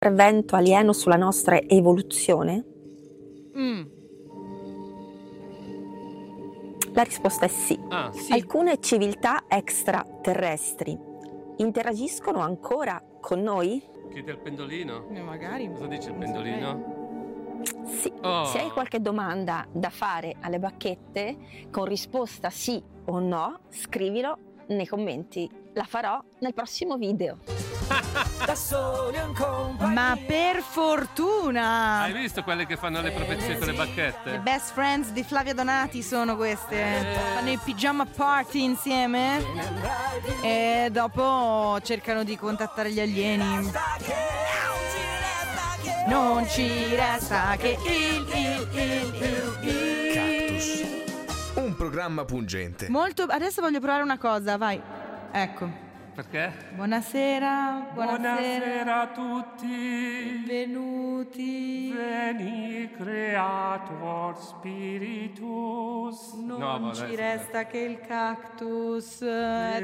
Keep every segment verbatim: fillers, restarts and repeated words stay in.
intervento alieno sulla nostra evoluzione? Mm. La risposta è sì. Ah, Sì. Alcune civiltà extraterrestri interagiscono ancora con noi? chiede il pendolino. Eh, magari. Cosa dice il Non pendolino? Sì. Oh. Se hai qualche domanda da fare alle bacchette con risposta sì o no, scrivilo nei commenti. La farò nel prossimo video. Da soli in compagnia. Ma per fortuna! Hai visto quelle che fanno le profezie con le Le bacchette? best friends di Flavia Donati sono queste. Fanno i pigiama party insieme e dopo cercano di contattare gli alieni. Non ci resta che il, il, il, il, il. Cactus. Un programma pungente. Molto. Adesso voglio provare una cosa, vai. Ecco. Perché? Buonasera, buonasera. a tutti. Benvenuti. Veni creator spiritus. Non No, vabbè, ci sì, resta che il cactus è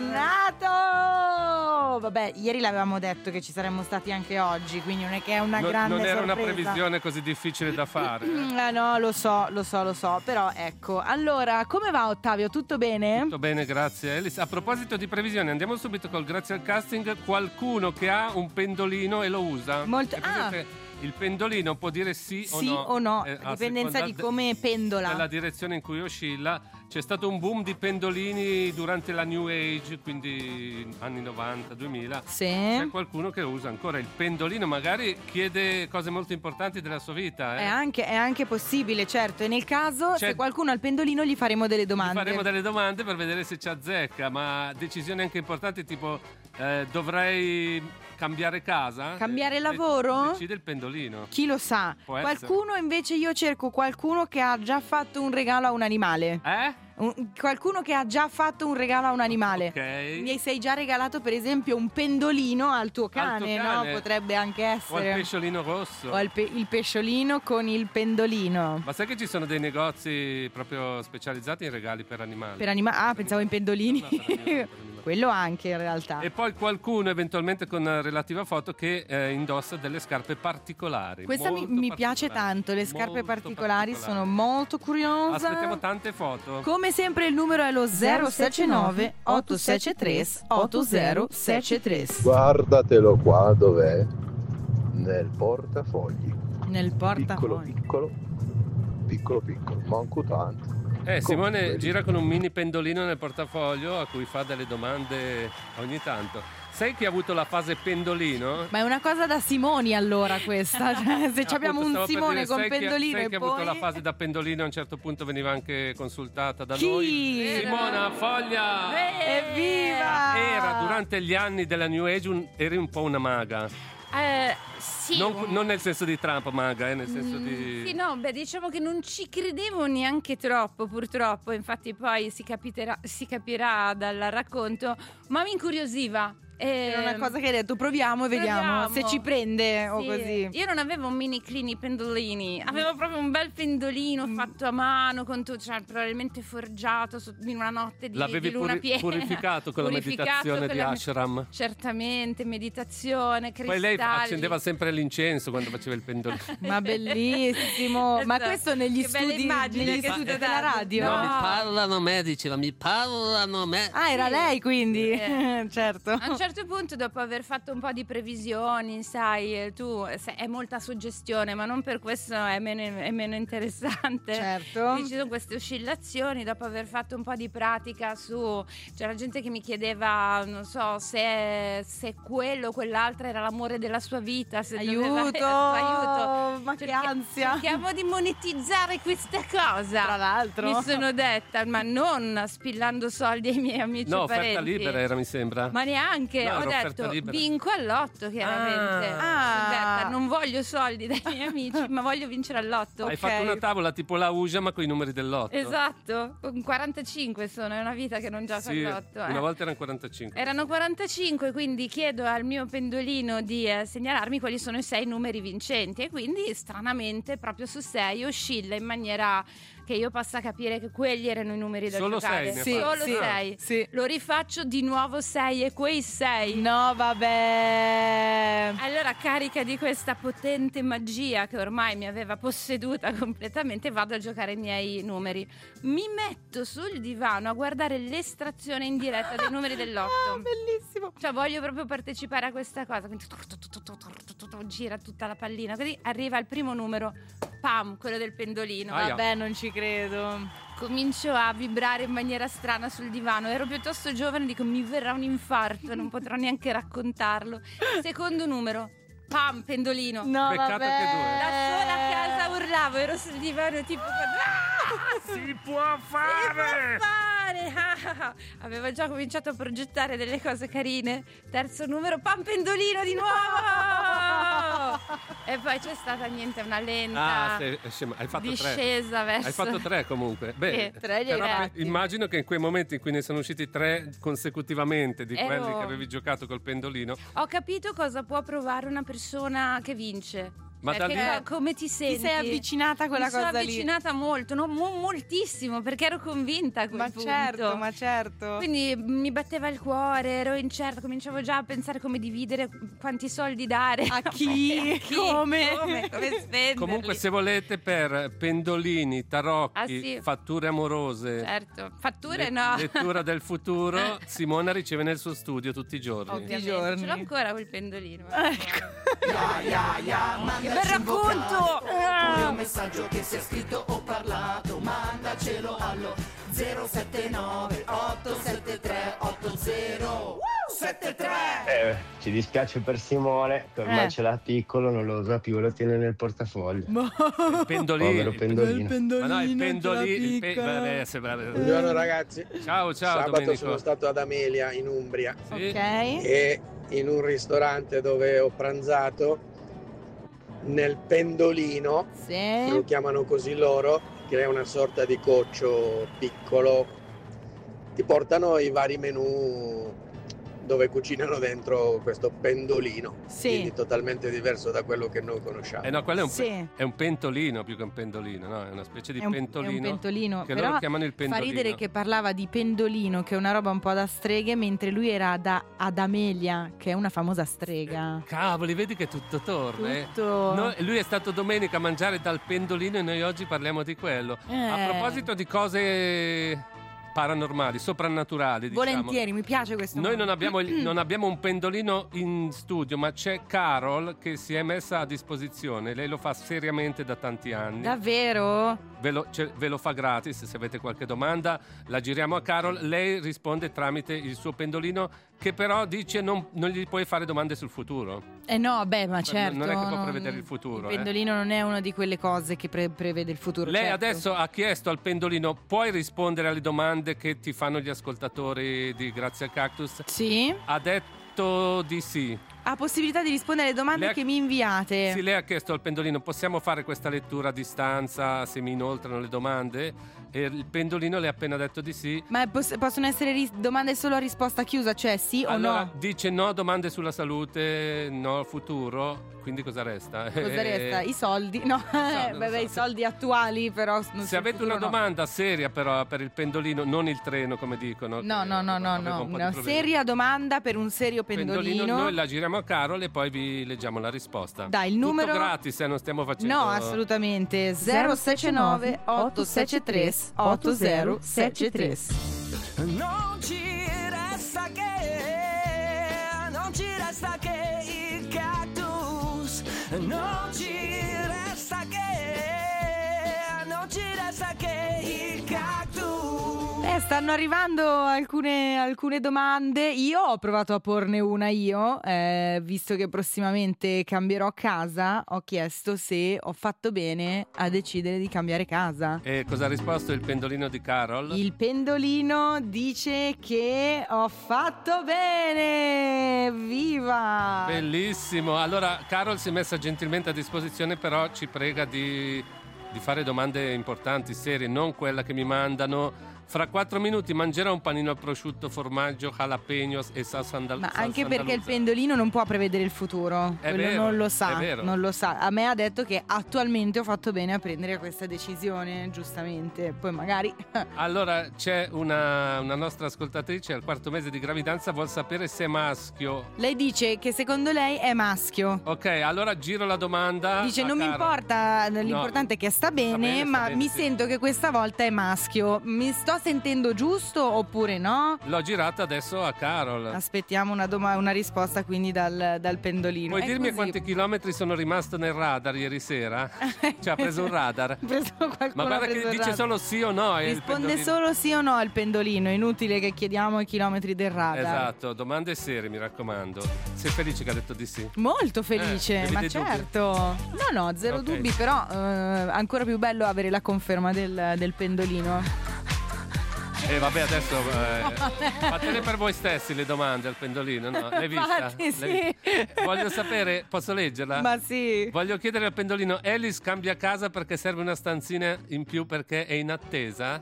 tornato. Vabbè, ieri l'avevamo detto che ci saremmo stati anche oggi, quindi non è che è una Non, grande non era una sorpresa. previsione così difficile da fare. Eh, no, lo so, lo so, lo so, però ecco. Allora, come va Ottavio? Tutto bene? Tutto bene, grazie Elis. A proposito di previsioni, andiamo subito col grazie al casting. Qualcuno che ha un pendolino e lo usa? Molto- È presente? Il pendolino può dire sì, Sì o no, o no, Eh, a a dipendenza seconda di de- come pendola. della direzione in cui oscilla. C'è stato un boom di pendolini durante la New Age, quindi anni novanta, duemila. Sì. C'è qualcuno che usa ancora il pendolino, magari chiede cose molto importanti della sua vita. Eh? È anche, è anche possibile, certo. E nel caso, C'è- se qualcuno ha il pendolino, gli faremo delle Gli domande. faremo delle domande per vedere se ci azzecca, ma decisioni anche importanti tipo eh, dovrei cambiare casa? Cambiare Eh, lavoro? Decide il pendolino. Chi lo sa? Può essere. Qualcuno invece, io cerco qualcuno che ha già fatto un regalo a un animale. Eh? Un- qualcuno che ha già fatto un regalo a un animale. Ok. Mi sei già regalato per esempio un pendolino al tuo cane, tuo cane. no? Potrebbe anche O al essere. pesciolino rosso. O al pe- il pesciolino con il pendolino. Ma sai che ci sono dei negozi proprio specializzati in regali per animali? Per anima- ah, pensavo in pendolini. No, per animali, per animali. Quello anche in realtà. E poi qualcuno eventualmente con relativa foto che eh, indossa delle scarpe particolari. Questa mi, molto mi piace particolari. tanto, le scarpe Molto particolari, particolari. sono molto curiosa. Aspettiamo tante foto. Come sempre il numero è lo zero sette nove otto sette tre otto zero sette tre. Guardatelo qua dov'è? Nel portafogli. Nel Piccolo portafoglio. piccolo, piccolo piccolo, manco tanto. Eh, Simone Comunque, gira con un mini pendolino nel portafoglio a cui fa delle domande ogni tanto. Sai chi ha avuto la fase pendolino? Ma è una cosa da Simoni allora questa. Cioè, se ci abbiamo Appunto, un stavo per Simone dire, con sai chi ha- pendolino sai e chi ha poi... avuto la fase da pendolino a un certo punto veniva anche consultata da Chi? noi? Simona Foglia! Evviva! Era durante gli anni della New Age un, eri un po' una maga. Eh, sì. Non, non nel senso di Trump, maga, eh, nel senso Mm, di... Sì, no, beh, diciamo che non ci credevo neanche troppo, purtroppo. Infatti poi si, capiterà, si capirà dal racconto, ma mi incuriosiva. Era una Ehm, cosa che hai detto, proviamo e vediamo proviamo. se ci prende o Sì. così. Io non avevo un mini clini pendolini, avevo proprio un bel pendolino fatto a mano, con tu- cioè, probabilmente forgiato su- in una notte di, L'avevi di luna puri- piena. purificato con la Purificato meditazione con di la- ashram. Certamente, meditazione, cristalli. Poi lei accendeva sempre l'incenso quando faceva il pendolino. Ma bellissimo. Ma Esatto. questo negli Che bella studi, immagine negli che studi stai della dando. radio? No. Mi parlano me, diceva, mi parlano me. Ah, era Sì. lei quindi. Eh. Certo. A un certo punto, dopo aver fatto un po' di previsioni, sai, eh, tu se- è molta suggestione, ma non per questo è meno, è meno interessante. Certo. Quindi ci sono queste oscillazioni. Dopo aver fatto un po' di pratica su, c'era gente che mi chiedeva, non so, se, se quello o quell'altra era l'amore della sua vita. Se doveva- Aiuto! aiuto. Ma che Cerchi- ansia. Cerchiamo di monetizzare questa cosa. Tra l'altro. Mi sono detta, ma non spillando soldi ai miei amici No, e offerta parenti. libera era, mi sembra. Ma neanche, No, ho era offerta detto libera. vinco all'otto chiaramente. Ah. Ho detta, non voglio soldi dai miei amici, ma voglio vincere all'otto. Hai ok. fatto una tavola tipo la Uja ma con i numeri dell'otto. Esatto, con quarantacinque sono, è una vita che non gioco Sì, all'otto. eh. una volta erano quarantacinque. Erano quarantacinque, quindi chiedo al mio pendolino di eh, segnalarmi quali sono i sei numeri vincenti e quindi stranamente proprio su sei oscilla in maniera che io possa capire che quelli erano i numeri da Solo giocare. sei ne ha Sì, fatti. solo sì, sei. sì. Lo rifaccio di nuovo sei e quei sei. No, vabbè. Allora, carica di questa potente magia che ormai mi aveva posseduta completamente, vado a giocare i miei numeri. Mi metto sul divano a guardare l'estrazione in diretta dei numeri dell'otto. Ah, bellissimo. Cioè, voglio proprio partecipare a questa cosa. Quindi gira tutta la pallina, così arriva il primo numero, pam, quello del pendolino. Aia. Vabbè, non ci credo. Comincio a vibrare in maniera strana sul divano. Ero piuttosto giovane, dico mi verrà un infarto, non potrò neanche raccontarlo. Secondo numero, pam, pendolino. No, Peccato vabbè. che due. Da sola a casa urlavo, ero sul divano tipo ah, Si può fare! fare! Ah, ah, ah. Avevo già cominciato a progettare delle cose carine. Terzo numero, pam, pendolino di nuovo! E poi c'è stata niente, una lenta Ah, sei, scema, hai fatto tre. discesa verso Hai fatto tre comunque. Beh, Sì, tre li hai però fatti. immagino che in quei momenti in cui ne sono usciti tre consecutivamente di Ero- quelli che avevi giocato col pendolino, Ho capito cosa può provare una persona che vince. Ma da Perché lì- co- come ti senti? Ti sei avvicinata a quella Mi sono cosa lì. avvicinata molto, no? Mo- moltissimo, perché ero convinta a quel Ma punto. certo, ma certo. Quindi mi batteva il cuore, ero incerta, cominciavo già a pensare come dividere, quanti soldi dare. A chi? A chi? Come? Come? Come spenderli? comunque se volete per pendolini, tarocchi, Ah, sì. fatture amorose, Certo, fatture le- no. lettura del futuro, Simona riceve nel suo studio tutti i giorni. Ovviamente. giorni. Ce l'ho ancora quel pendolino. Ecco. Che bel racconto! Oppure un messaggio che sia scritto o parlato, mandacelo allo zero sette nove otto sette tre otto zero sette tre. Eh, ci dispiace per Simone, che ormai Eh. ce l'ha piccolo, non lo usa più, lo tiene nel portafoglio. Il pendolino. Povero il- pendolino. Ma no, il pendolino. il pe- picca. vabbè, sembra- Buongiorno ragazzi. Ciao, ciao Sabato Domenico. sono stato ad Amelia in Umbria Sì. Ok. e in un ristorante dove ho pranzato nel pendolino, Sì. lo chiamano così loro, che è una sorta di coccio piccolo, ti portano i vari menù dove cucinano dentro questo pendolino, Sì. quindi totalmente diverso da quello che noi conosciamo. Eh no, quello è un, pe- Sì. è un pentolino più che un pendolino, no? È una specie di È un, pentolino. è un pentolino, che però loro chiamano il fa pendolino. ridere che parlava di pendolino, che è una roba un po' da streghe, mentre lui era da, ad Amelia, che è una famosa strega. Cavoli, vedi che tutto torna. eh. Tutto. No, lui è stato domenica a mangiare dal pendolino e noi oggi parliamo di quello. Eh. A proposito di cose paranormali, soprannaturali, diciamo. Volentieri, mi piace questo. Noi non abbiamo, il- non abbiamo un pendolino in studio, ma c'è Carol che si è messa a disposizione. Lei lo fa seriamente da tanti anni. Davvero? Ve lo, ce- ve lo fa gratis, se avete qualche domanda la giriamo a Carol. Lei risponde tramite il suo pendolino, che però dice non, non gli puoi fare domande sul futuro. Eh no, beh, ma Non- certo. non è che può prevedere il futuro, Il eh. pendolino non è una di quelle cose che pre- prevede il futuro. Lei certo. adesso ha chiesto al pendolino: puoi rispondere alle domande che ti fanno gli ascoltatori di Grazie al Cactus? Sì. Ha detto di sì. Ha possibilità di rispondere alle domande Le ha- che mi inviate. Sì, lei ha chiesto al pendolino: possiamo fare questa lettura a distanza se mi inoltrano le domande? E il pendolino le ha appena detto di sì. Ma poss- possono essere ris- domande solo a risposta chiusa, cioè sì Allora o no? dice no, domande sulla salute, no al futuro. Quindi cosa resta? Cosa resta? I soldi? No, non lo vabbè, so. i soldi attuali però. non Se sul avete futuro, una no. domanda seria però per il pendolino, non il treno come dicono. No, che no, no, no, aveva no. un po' di Una problemi. seria domanda per un serio pendolino. Noi la giriamo a Carol e poi vi leggiamo la risposta. Dai, il Tutto numero- gratis, eh, non stiamo facendo. No, assolutamente. zero sette nove otto sette tre otto zero sette tre. Non ci resta che, non ci resta che il cactus. Non ci resta che, non ci resta che il cactus. Eh, stanno arrivando alcune, alcune domande. Io ho provato a porne una io, eh, visto che prossimamente cambierò casa, ho chiesto se ho fatto bene a decidere di cambiare casa. E cosa ha risposto il pendolino di Carol? Il pendolino dice che ho fatto bene! Viva! Bellissimo. Allora, Carol si è messa gentilmente a disposizione, però ci prega di, di fare domande importanti, serie, non quella che mi mandano Fra quattro minuti mangerò un panino al prosciutto, formaggio, jalapenos e salsa andal- Ma salsa anche perché il andalusa. pendolino non può prevedere il futuro. È Quello vero, non lo è sa, vero. non lo sa. A me ha detto che attualmente ho fatto bene a prendere questa decisione, giustamente. Poi magari Allora c'è una, una nostra ascoltatrice al quarto mese di gravidanza, vuol sapere se è maschio. lei dice che secondo lei è maschio. Ok, allora giro la domanda. Dice a non mi Carol. importa, l'importante è che sta bene, bene, sta ma bene, mi sì. sento che questa volta è maschio. Mi sto sentendo giusto oppure no? L'ho girata adesso a Carol. Aspettiamo una, doma- una risposta quindi dal, dal pendolino. Puoi È dirmi così. quanti chilometri sono rimasto nel radar ieri sera? Cioè ha preso un radar. Ha preso qualcuno Ma ha guarda preso che il dice radar. solo sì o no. è il Risponde pendolino. solo sì o no al pendolino. Inutile che chiediamo i chilometri del radar. Esatto, domande serie, mi raccomando. Sei felice che ha detto di sì? Molto felice, Eh, ma avete dubbi? certo. No, no, zero Ok. dubbi, però eh, ancora più bello avere la conferma del, del pendolino. E vabbè, adesso eh, fatele per voi stessi le domande al pendolino, no? L'hai vista? Infatti, sì. L'hai- Voglio sapere, posso leggerla? Ma sì. Voglio chiedere al pendolino, Alice cambia casa perché serve una stanzina in più perché è in attesa?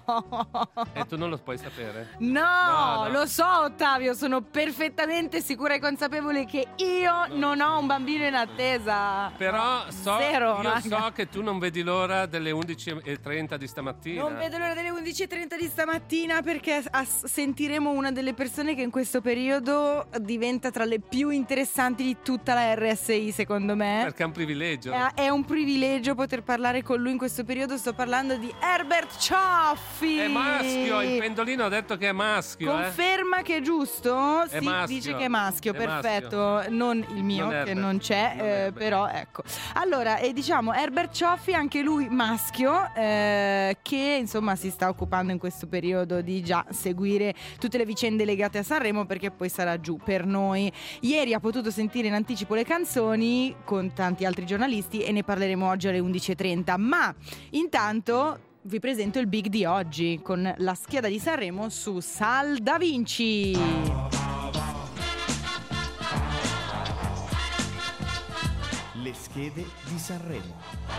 E tu non lo puoi sapere? No, No, no. lo so Ottavio, sono perfettamente sicura e consapevole che io non ho un bambino in attesa. Però so, Zero, io raga. so che tu non vedi l'ora delle undici e trenta di stamattina. Non vedo l'ora delle undici e trenta di stamattina perché ass- sentiremo una delle persone che in questo periodo diventa tra le più interessanti di tutta la R S I, secondo me. Perché è un privilegio. È, è un privilegio poter parlare con lui in questo periodo. Sto parlando di Herbert Cioffi. È maschio, il pendolino ha detto che è maschio. eh. Conferma che è giusto? È Sì, maschio. dice che è maschio, È perfetto. Non il mio, Non che Herbert. non c'è, Non eh, Herbert. però ecco. Allora, e diciamo Herbert Cioffi, anche lui maschio, eh, che insomma si sta occupando in questo periodo di già seguire tutte le vicende legate a Sanremo, perché poi sarà giù per noi. Ieri ha potuto sentire in anticipo le canzoni con tanti altri giornalisti e ne parleremo oggi alle undici e trenta. Ma intanto vi presento il big di oggi con la scheda di Sanremo su Sal Da Vinci. Le schede di Sanremo.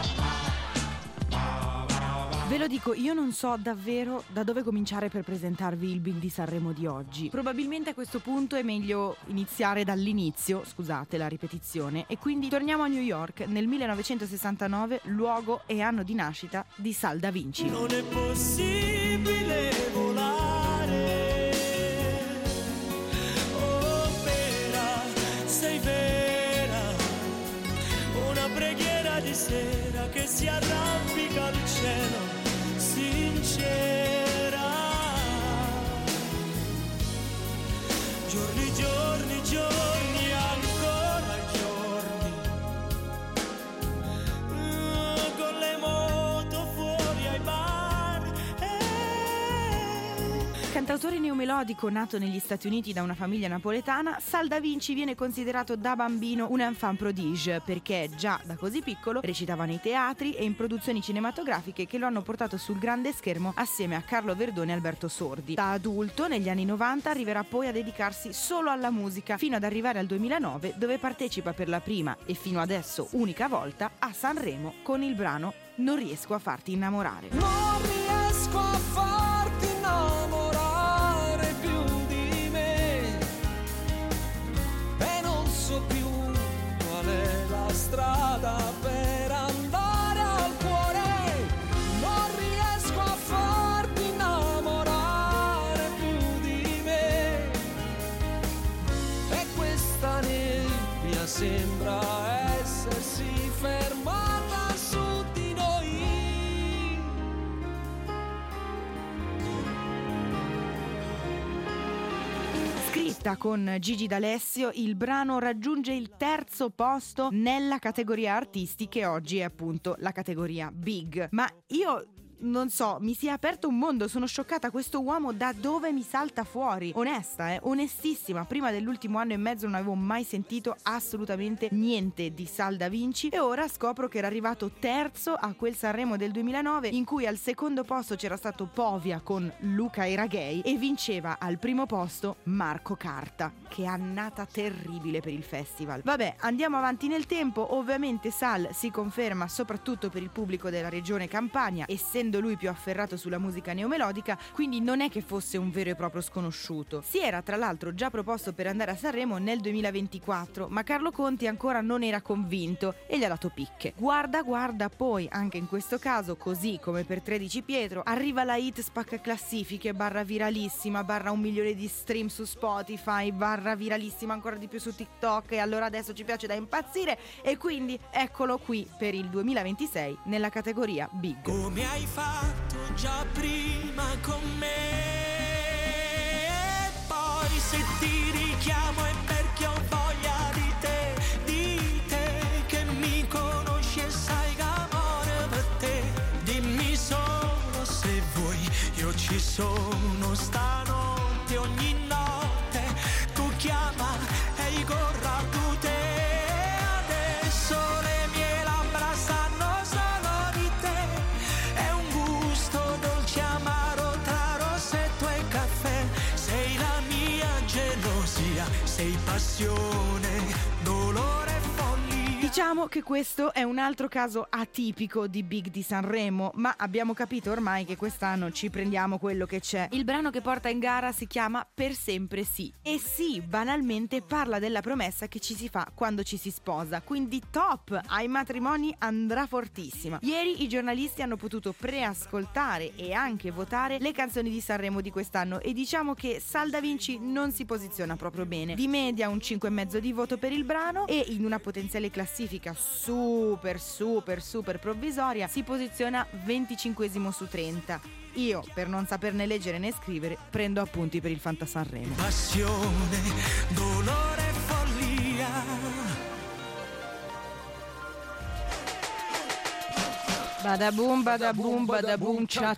Ve lo dico, io non so davvero da dove cominciare per presentarvi il Big di Sanremo di oggi. Probabilmente a questo punto è meglio iniziare dall'inizio, scusate la ripetizione, e quindi torniamo a New York nel millenovecentosessantanove, luogo e anno di nascita di Sal Da Vinci. Non è possibile volare, oh vera, sei vera, una preghiera di sera che si arrampica al cielo, sincera, giorni, giorni, giorni, ancora giorni, uh, con le moto fuori ai bar. eh. Cantautore neomelodico nato negli Stati Uniti da una famiglia napoletana, Sal Da Vinci viene considerato da bambino un enfant prodige perché già da così piccolo recitava nei teatri e in produzioni cinematografiche che lo hanno portato sul grande schermo assieme a Carlo Verdone e Alberto Sordi. Da adulto, negli anni novanta, arriverà poi a dedicarsi solo alla musica fino ad arrivare al duemilanove, dove partecipa per la prima e fino adesso unica volta a Sanremo con il brano Non riesco a farti innamorare. Non riesco a farti innamorare più di me e non so più qual è la strada per andare al cuore. Non riesco a farti innamorare più di me e questa nebbia sembra essersi fermata su di noi. Scritta con Gigi D'Alessio, il brano raggiunge il terzo posto nella categoria artisti, che oggi è appunto la categoria Big. Ma io non so, mi si è aperto un mondo, sono scioccata, questo uomo da dove mi salta fuori? Onesta, eh, onestissima, prima dell'ultimo anno e mezzo non avevo mai sentito assolutamente niente di Sal Da Vinci e ora scopro che era arrivato terzo a quel Sanremo del duemilanove in cui al secondo posto c'era stato Povia con Luca Iraghei e vinceva al primo posto Marco Carta. Che annata terribile per il festival. Vabbè, andiamo avanti nel tempo, ovviamente Sal si conferma soprattutto per il pubblico della regione Campania e se essendo lui più afferrato sulla musica neomelodica, quindi non è che fosse un vero e proprio sconosciuto. Si era tra l'altro già proposto per andare a Sanremo nel duemilaventiquattro, ma Carlo Conti ancora non era convinto e gli ha dato picche. Guarda guarda, poi anche in questo caso, così come per tredici Pietro, arriva la hit spacca classifiche barra viralissima barra un milione di stream su Spotify barra viralissima ancora di più su TikTok, e allora adesso ci piace da impazzire, e quindi eccolo qui per il duemilaventisei nella categoria Big. Come hai fatto già prima con me, e poi se ti richiamo è perché ho voglia di te, di te che mi conosci e sai che amore per te. Dimmi solo se vuoi, io ci sono stanotte, ogni notte tu chiama e io corro a tu te. Adesso le mie labbra sanno solo di te, è un gusto dolce amaro tra rossetto e caffè. Sei la mia gelosia, sei passione, dolore e follia. Diciamo che questo è un altro caso atipico di Big di Sanremo, ma abbiamo capito ormai che quest'anno ci prendiamo quello che c'è. Il brano che porta in gara si chiama Per sempre sì, e sì, banalmente parla della promessa che ci si fa quando ci si sposa, quindi top, ai matrimoni andrà fortissima. Ieri i giornalisti hanno potuto preascoltare e anche votare le canzoni di Sanremo di quest'anno, e diciamo che Salda Vinci non si posiziona proprio bene. Di media un cinque e mezzo di voto per il brano, e in una potenziale classifica super super super provvisoria si posiziona venticinquesimo su trenta. Io, per non saperne leggere né scrivere, prendo appunti per il Fanta Sanremo. Passione, dolore e follia. Badaboom, badaboom, badaboom, cia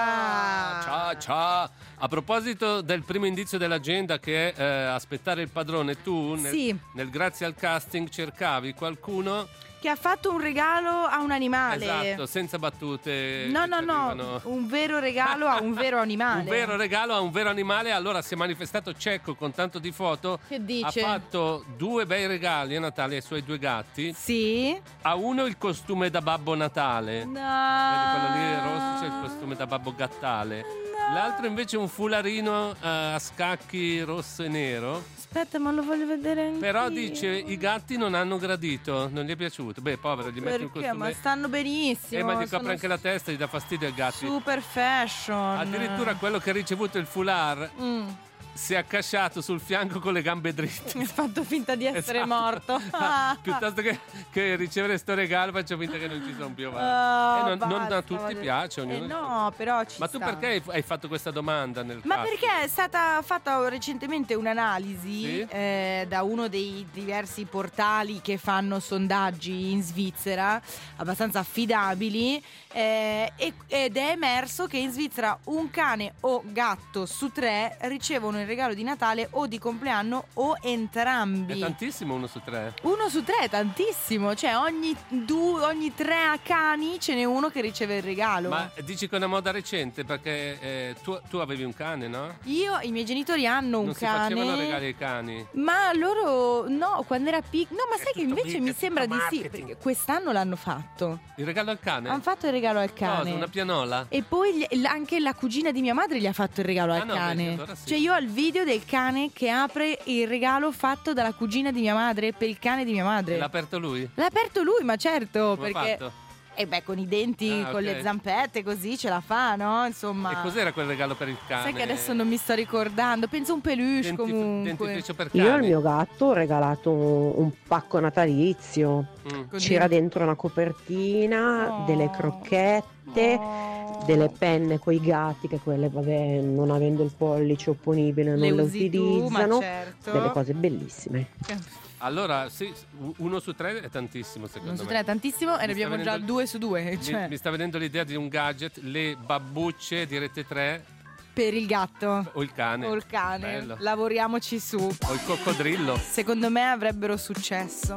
cia. Ciao, ciao. A proposito del primo indizio dell'agenda, che è eh, aspettare il padrone, tu nel, Sì. nel grazie al casting cercavi qualcuno Che ha fatto un regalo a un animale. esatto, senza battute. No, che no, ti no, arrivano. un vero regalo a un vero animale. Un vero regalo a un vero animale. Allora si è manifestato Cecco con tanto di foto. Che dice? Ha fatto due bei regali a Natale ai suoi due gatti. Sì. A uno il costume da Babbo Natale. No. Vedi, quello lì rosso, c'è il costume da Babbo Gattale. L'altro invece un fularino eh, a scacchi rosso e nero. Aspetta, ma lo voglio vedere anche. Però dice i gatti non hanno gradito, non gli è piaciuto. Beh, povero, gli metti un Perché? costume. Ma stanno benissimo. Eh, ma gli sono copre anche la testa, gli dà fastidio ai gatti. super fashion. Addirittura quello che ha ricevuto il foulard Mm. si è accasciato sul fianco con le gambe dritte. Mi ha fatto finta di essere Esatto. morto. Piuttosto che, che ricevere sto regalo, faccio finta che non ci sono più. Oh, e non, non basta, a tutti voglio- piace. Eh ognuno- no, però ci Ma tu sta. perché hai, hai fatto questa domanda nel Ma casting? perché è stata fatta recentemente un'analisi Sì? eh, da uno dei diversi portali che fanno sondaggi in Svizzera, abbastanza affidabili, eh, e- ed è emerso che in Svizzera un cane o gatto su tre ricevono il regalo di Natale o di compleanno o entrambi. È tantissimo uno su tre. Uno su tre è tantissimo, cioè ogni, due, ogni tre cani ce n'è uno che riceve il regalo. Ma dici che è una moda recente perché eh, tu, tu avevi un cane, no? Io, i miei genitori hanno un non cane. si facevano regali ai cani. Ma loro no, quando era piccolo. No, ma sai che tutto invece big, mi è sembra tutto di sì. marketing. Perché quest'anno l'hanno fatto. Il regalo al cane? Hanno fatto il regalo al cane. Cosa, una pianola? E poi gli- l- anche la cugina di mia madre gli ha fatto il regalo Ah, al no, cane. vedi, allora sì. Cioè io ho il video del cane che apre il regalo fatto dalla cugina di mia madre per il cane di mia madre. L'ha aperto lui? L'ha aperto lui, ma certo, Come ha perché fatto? e beh, con i denti, Ah, con ok. le zampette, così ce la fa, no? Insomma. E cos'era quel regalo per il cane? Sai che adesso non mi sto ricordando. Penso un peluche Dentif- comunque. dentifricio per Io al cani? mio gatto ho regalato un, un pacco natalizio. Mm. C'era dentro una copertina, Oh. delle crocchette, delle penne coi gatti, che quelle, vabbè, non avendo il pollice opponibile non Le le, usi tu, ma utilizzano. certo. Delle cose bellissime. Allora, sì, uno su tre è tantissimo secondo Non su me. tre è tantissimo e ne Mi sta abbiamo già venendo- due su due. Mi, Cioè, mi sta venendo l'idea di un gadget, le babbucce di Rete tre per il gatto o il cane. o il cane. Bello. Lavoriamoci su. O il coccodrillo. Secondo me avrebbero successo.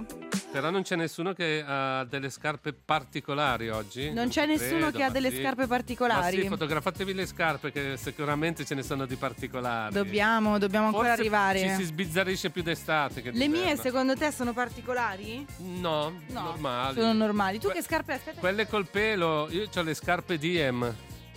Però non c'è nessuno che ha delle scarpe particolari oggi. Non c'è nessuno credo, che ha ma delle sì. scarpe particolari. Ma sì, fotografatevi le scarpe che sicuramente ce ne sono di particolari. Dobbiamo, dobbiamo ancora Forse arrivare. ci si sbizzarrisce più d'estate che Le mie d'inverno. secondo te sono particolari? No, No, normali. sono normali. Tu Que- che scarpe aspetta? Quelle col pelo, io ho le scarpe D M.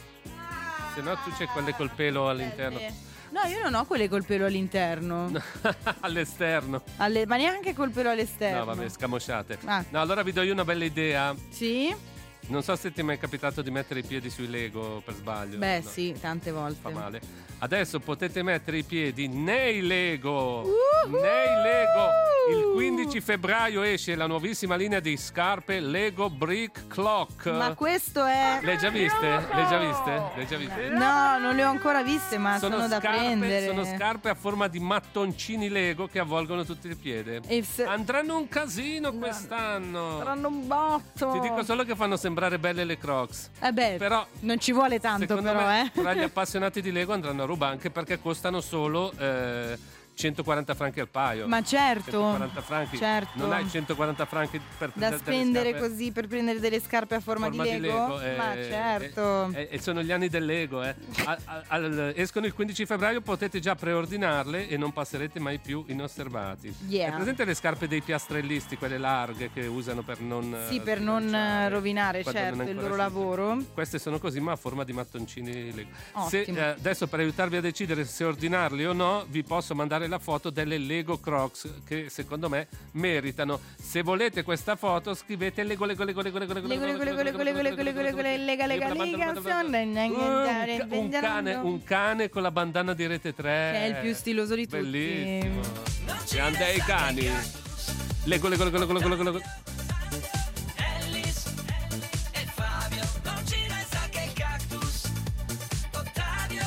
Se no tu c'hai quelle col pelo all'interno. No, io non ho quelle col pelo all'interno. All'esterno. Alle- ma neanche col pelo all'esterno. No, vabbè, scamosciate. Ah. No, allora vi do io una bella idea. Sì? Non so se ti è mai capitato di mettere i piedi sui Lego per sbaglio. Beh, No, sì, tante volte. fa male. Adesso potete mettere i piedi nei Lego. Uh-huh. Nei Lego. Il quindici febbraio esce la nuovissima linea di scarpe Lego Brick Clock. Ma questo è... Le hai già viste? Le hai già viste? Le hai già viste? No, non le ho ancora viste, ma sono, da scarpe, prendere. sono scarpe a forma di mattoncini Lego che avvolgono tutto il piede. E se- Andranno un casino quest'anno. Saranno un botto. Ti dico solo che fanno sembrare belle le Crocs. Eh beh, Però non ci vuole tanto secondo però, me, eh. tra gli appassionati di Lego andranno a ruba anche perché costano solo eh, centoquaranta franchi al paio. Ma certo, centoquaranta franchi. certo. Non hai centoquanta franchi per Da prendere delle spendere scarpe così per prendere delle scarpe a forma, forma di Lego? eh, Ma certo. eh, eh, sono gli anni del Lego. Eh. A- a- al- escono il quindici febbraio, potete già preordinarle e non passerete mai più inosservati. Yeah. È presente le scarpe dei piastrellisti, quelle larghe che usano per non Sì, eh, per non eh, rovinare, quando non certo, è il ancora loro uscito. lavoro. Queste sono così, ma a forma di mattoncini Lego. Se, Ottimo. eh, adesso per aiutarvi a decidere se ordinarli o no, vi posso mandare la foto delle Lego Crocs che secondo me meritano. Se volete questa foto, scrivete Lego Lego Lego Lego Lego Lego Lego, Lego, Lego, Lego, Lego, Lego, Lego, Lego, Lega, Lega, Lega, un cane, un cane con la bandana di Rete tre. Che è il più stiloso di tutti. Bellissimo. Siamo dei cani. Lego Lego Lego Lego Lego Lego Lego. Ellis e Fabio, non ci resta che il cactus. Ottavio,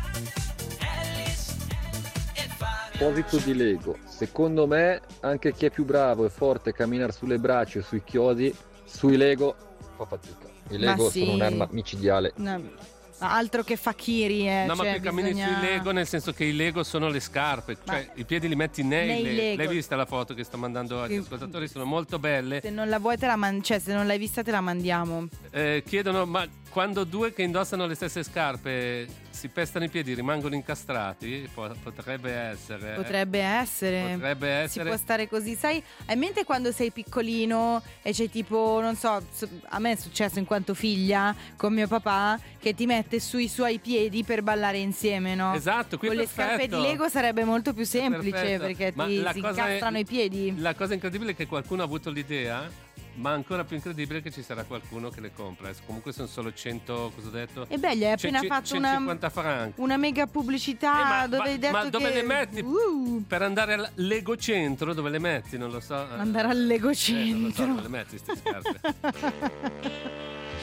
Ellis e Fabio. A proposito di Lego, secondo me anche chi è più bravo e forte a camminare sulle braccia o sui chiodi, sui Lego fa fatica. I Ma Lego sì. sono un'arma micidiale. No, altro che fakiri, eh. No, ma cioè, qui cammini bisogna- sui Lego nel senso che i Lego sono le scarpe, cioè i piedi li metti nei, nei Le- Lego. L'hai vista la foto che sto mandando agli Sì. ascoltatori? Sono molto belle. Se non la vuoi te la man- cioè se non l'hai vista te la mandiamo. Eh, chiedono, ma quando due che indossano le stesse scarpe si pestano i piedi, rimangono incastrati? Po- potrebbe essere. eh. Potrebbe essere. Potrebbe essere. Si può stare così, sai? Hai in mente quando sei piccolino e c'è tipo, non so, s- a me è successo in quanto figlia con mio papà che ti mette sui suoi piedi per ballare insieme, no? Esatto, qui con le perfetto. scarpe di Lego sarebbe molto più semplice Perfetto. perché Ma ti la si cosa è- incastrano i piedi. La cosa incredibile è che qualcuno ha avuto l'idea, ma ancora più incredibile è che ci sarà qualcuno che le compra. Comunque sono solo cento, cosa ho detto? E beh, gli hai appena Cen- fatto una, centocinquanta franchi. una mega pubblicità Eh, ma, dove ma- hai detto ma che dove le metti? Uh, Per andare al Lego Centro, dove le metti? Non lo so. Eh, andare al Lego eh, non lo so, Centro. dove le metti queste scarpe?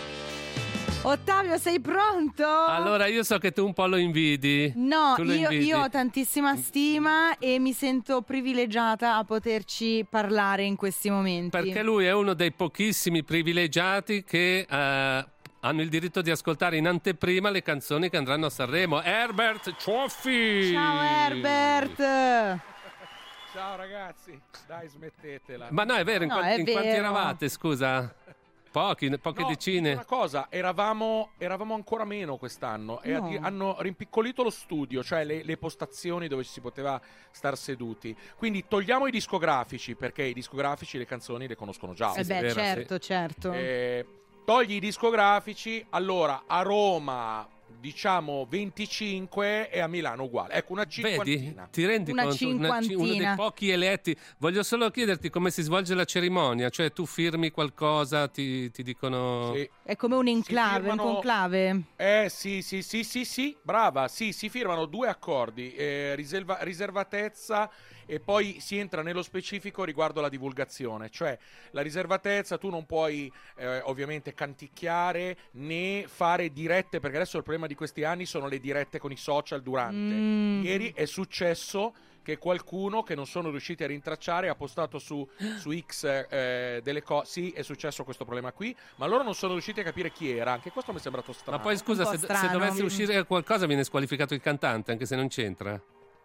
Ottavio, sei pronto? Allora, io so che tu un po' lo invidi. No, Tu lo io, invidi. io ho tantissima stima e mi sento privilegiata a poterci parlare in questi momenti. Perché lui è uno dei pochissimi privilegiati che eh, hanno il diritto di ascoltare in anteprima le canzoni che andranno a Sanremo. Herbert Cioffi! Ciao Herbert! Ciao ragazzi, dai smettetela. Ma no, è vero, in, No, quan- è in quanti vero. eravate, scusa? Pochi, poche No, decine? Una cosa, eravamo, eravamo ancora meno quest'anno e No. addi- hanno rimpiccolito lo studio, cioè le, le postazioni dove ci si poteva star seduti. Quindi togliamo i discografici, perché i discografici le canzoni le conoscono già. Eh beh, vero, certo, certo. Eh, togli i discografici, allora a Roma diciamo venticinque e a Milano uguale. Ecco, una Vedi? cinquantina. Ti rendi Una conto? Una ci- uno dei cinquantina. pochi eletti. Voglio solo chiederti come si svolge la cerimonia, cioè tu firmi qualcosa, ti, ti dicono... Sì. È come un enclave, firmano- un conclave. Eh sì, sì, sì, sì, sì, brava, sì, si firmano due accordi, eh, riserva- riservatezza e poi si entra nello specifico riguardo alla divulgazione, cioè la riservatezza tu non puoi eh, ovviamente canticchiare né fare dirette, perché adesso il problema di questi anni sono le dirette con i social durante. Mm. Ieri è successo che qualcuno che non sono riusciti a rintracciare ha postato su, su X eh, delle cose. Sì, è successo questo problema qui, ma loro non sono riusciti a capire chi era. Anche questo mi è sembrato strano. Ma poi scusa, po' se, se strano. dovesse uscire qualcosa viene squalificato il cantante, anche se non c'entra.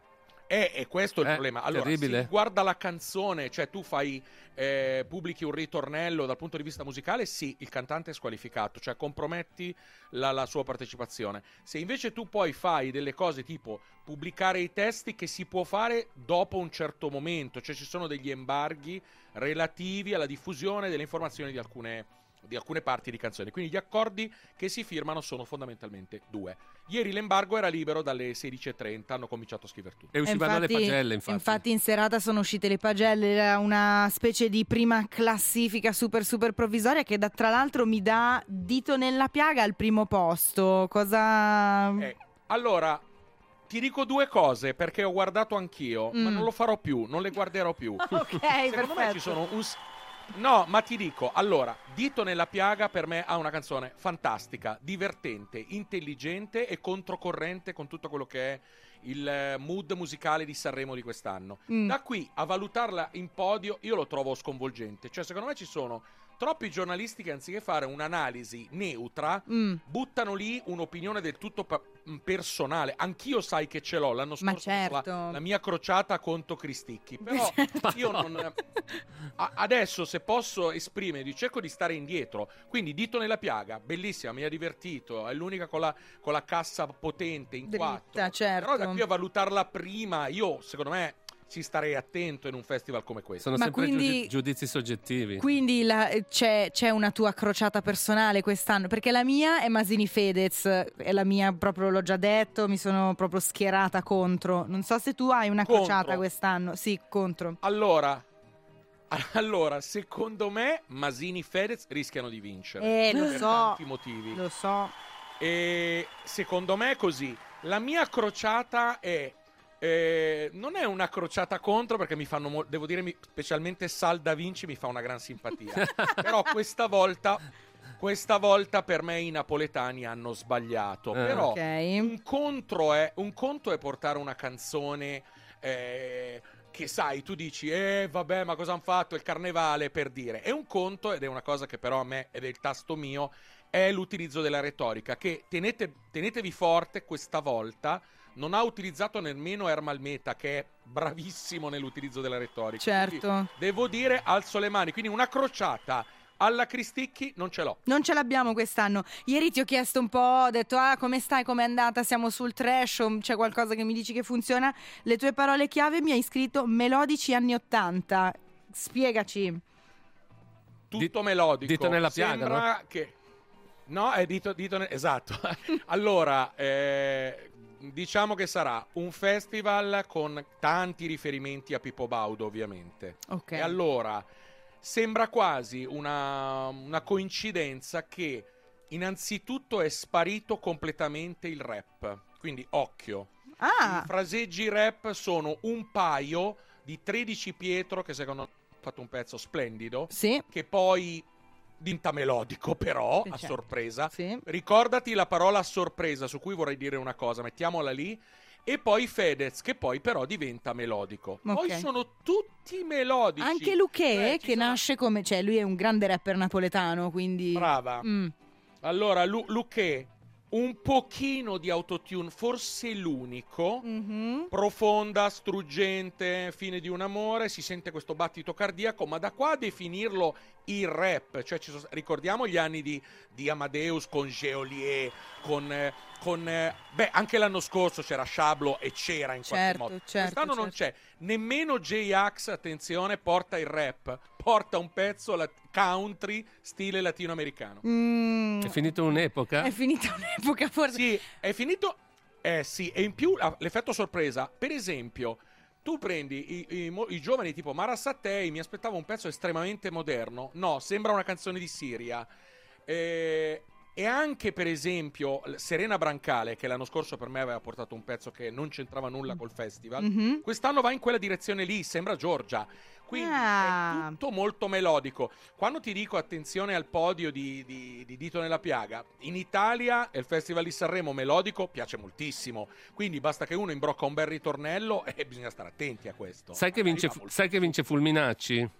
E, e questo è il Eh, problema. Allora, terribile. se guarda la canzone, cioè tu fai eh, pubblichi un ritornello dal punto di vista musicale, sì, il cantante è squalificato, cioè comprometti la, la sua partecipazione. Se invece tu poi fai delle cose tipo pubblicare i testi, che si può fare dopo un certo momento, cioè ci sono degli embarghi relativi alla diffusione delle informazioni di alcune di alcune parti di canzoni, quindi gli accordi che si firmano sono fondamentalmente due. Ieri l'embargo era libero dalle sedici e trenta, hanno cominciato a scrivere tutti. E uscivano le pagelle, infatti. Infatti in serata sono uscite le pagelle, era una specie di prima classifica super super provvisoria che da, tra l'altro mi dà dito nella piaga al primo posto. Cosa... Eh, allora, ti dico due cose perché ho guardato anch'io, Mm. ma non lo farò più, non le guarderò più. Ok, Secondo perfetto. me ci sono un... s- No, ma ti dico, allora, Dito nella piaga per me ha una canzone fantastica, divertente, intelligente e controcorrente con tutto quello che è il eh, mood musicale di Sanremo di quest'anno. Mm. Da qui a valutarla in podio io lo trovo sconvolgente. Cioè, secondo me ci sono troppi giornalisti che anziché fare un'analisi neutra Mm. buttano lì un'opinione del tutto pa- personale. Anch'io sai che ce l'ho l'anno Ma scorso, certo. la, la mia crociata contro Cristicchi. Però io non... a- adesso se posso esprimermi, cerco di stare indietro. Quindi Dito nella piaga, bellissima, mi ha divertito, è l'unica con la, con la cassa potente in quattro. Dritta, certo. Però da qui a valutarla prima, io secondo me ci starei attento in un festival come questo. Sono Ma sempre quindi- giudi- giudizi soggettivi. Quindi la- c'è, c'è una tua crociata personale quest'anno? Perché la mia è Masini Fedez, è la mia proprio, l'ho già detto, mi sono proprio schierata contro. Non so se tu hai una Contro. crociata quest'anno. Sì, contro. Allora, allora, secondo me Masini Fedez rischiano di vincere. Eh, lo per so. tanti motivi. Lo so. E secondo me è così. La mia crociata è eh, non è una crociata contro, perché mi fanno mo- devo dire mi- specialmente Sal Da Vinci mi fa una gran simpatia. Però questa volta questa volta per me i napoletani hanno sbagliato. Eh. Però Ok. un contro è un conto è portare una canzone eh, che sai, tu dici eh vabbè, ma cosa hanno fatto il carnevale, per dire. E un conto, ed è una cosa che però a me è del tasto mio, è l'utilizzo della retorica, che tenete, tenetevi forte, questa volta non ha utilizzato nemmeno Ermal Meta, che è bravissimo nell'utilizzo della retorica. Certo. Quindi, devo dire, alzo le mani. Quindi una crociata alla Cristicchi non ce l'ho. Non ce l'abbiamo quest'anno. Ieri ti ho chiesto un po', ho detto ah come stai, com'è andata, siamo sul trash, o c'è qualcosa che mi dici che funziona. Le tue parole chiave mi hai scritto melodici anni ottanta. Spiegaci. Tutto melodico. dito nella piaga, Sembra no? che... No, è dito, dito ne- esatto. Allora, eh, diciamo che sarà un festival con tanti riferimenti a Pippo Baudo, ovviamente. Ok. E allora, sembra quasi una, una coincidenza che innanzitutto è sparito completamente il rap. Quindi, occhio. Ah, I fraseggi rap sono un paio di tredici Pietro, che secondo me ha fatto un pezzo splendido, sì. che poi diventa melodico, però, Sì, a certo. sorpresa. Sì. Ricordati la parola sorpresa, su cui vorrei dire una cosa, mettiamola lì. E poi Fedez, che poi però diventa melodico. Ok. Poi sono tutti melodici. Anche Luché, Cioè, ci che sono- nasce come... Cioè, lui è un grande rapper napoletano, quindi... Brava. Mm. Allora, Lu- Luché, un pochino di autotune, forse l'unico. Mhm. Profonda, struggente, fine di un amore, si sente questo battito cardiaco, ma da qua a definirlo il rap, cioè ci sono- ricordiamo gli anni di, di Amadeus con Geolier, con, eh, con eh, beh, anche l'anno scorso c'era Sciablo e c'era in Certo, qualche modo. certo, Quest'anno non certo. c'è, nemmeno J-Ax, attenzione, porta il rap, porta un pezzo la- country stile latinoamericano. Mm. È finita un'epoca? È finita un'epoca, forse. Sì, è finito. Eh sì, e in più ah, l'effetto sorpresa. Per esempio, tu prendi i, i mo- i giovani tipo Mara Sattei, mi aspettavo un pezzo estremamente moderno. No, sembra una canzone di Siria. Eh, e anche, per esempio, l- Serena Brancale, che l'anno scorso per me aveva portato un pezzo che non c'entrava nulla col festival, Mhm. quest'anno va in quella direzione lì, sembra Giorgia. Quindi Ah. è tutto molto melodico. Quando ti dico attenzione al podio di, di- di Dito nella piaga, in Italia il Festival di Sanremo melodico piace moltissimo. Quindi basta che uno imbrocca un bel ritornello e bisogna stare attenti a questo. Sai che vince, Arriva molto. sai che vince Fulminacci?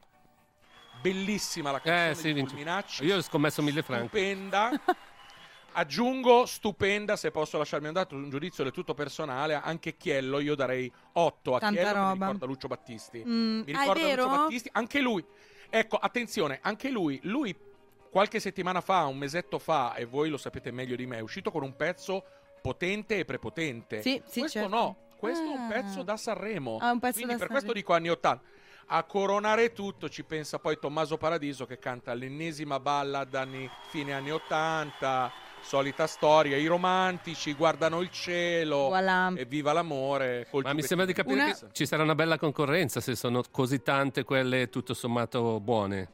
Bellissima la canzone Eh sì, di vince. Fulminacci. Io ho scommesso mille franchi. Stupenda. Aggiungo, stupenda, se posso lasciarmi andare un giudizio del tutto personale, anche Chiello io darei otto a Tanta Chiello, che mi roba. ricorda Lucio Battisti. Mm, mi ah, è ricorda vero? Lucio Battisti, anche lui. Ecco, attenzione, anche lui, lui qualche settimana fa, un mesetto fa, e voi lo sapete meglio di me, è uscito con un pezzo potente e prepotente. Sì, sì, questo certo. no, questo è un Ah. pezzo da Sanremo. Ah, un pezzo Quindi da per Sanremo. questo dico anni ottanta. A coronare tutto ci pensa poi Tommaso Paradiso che canta l'ennesima ballad anni, fine anni ottanta, solita storia, i romantici guardano il cielo, Voilà. e viva l'amore. col Ma mi giubbettino. sembra di capire Una- che ci sarà una bella concorrenza se sono così tante quelle tutto sommato buone.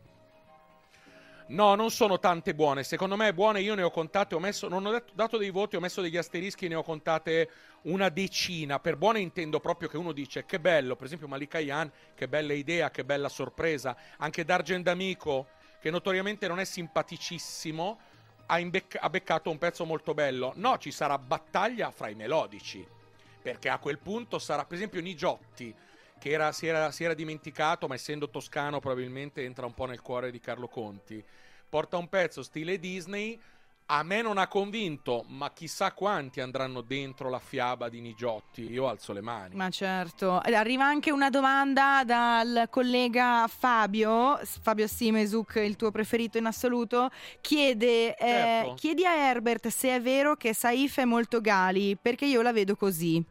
No, non sono tante buone. Secondo me buone io ne ho contate, ho messo, non ho detto- dato dei voti, ho messo degli asterischi, ne ho contate una decina. Per buone intendo proprio che uno dice che bello, per esempio Malika Yan, che bella idea, che bella sorpresa. Anche Dargen D'Amico, che notoriamente non è simpaticissimo, ha, imbec- ha beccato un pezzo molto bello. No, ci sarà battaglia fra i melodici, perché a quel punto sarà, per esempio, Nigiotti, che era, si, era, si era dimenticato, ma essendo toscano probabilmente entra un po' nel cuore di Carlo Conti. Porta un pezzo stile Disney, a me non ha convinto, ma chissà quanti andranno dentro la fiaba di Nigiotti. Io alzo le mani. Ma certo. Eh, Arriva anche una domanda dal collega Fabio, Fabio Simesuk, il tuo preferito in assoluto. Chiede, eh, Certo. chiedi a Herbert se è vero che Saif è molto gali, perché io la vedo così.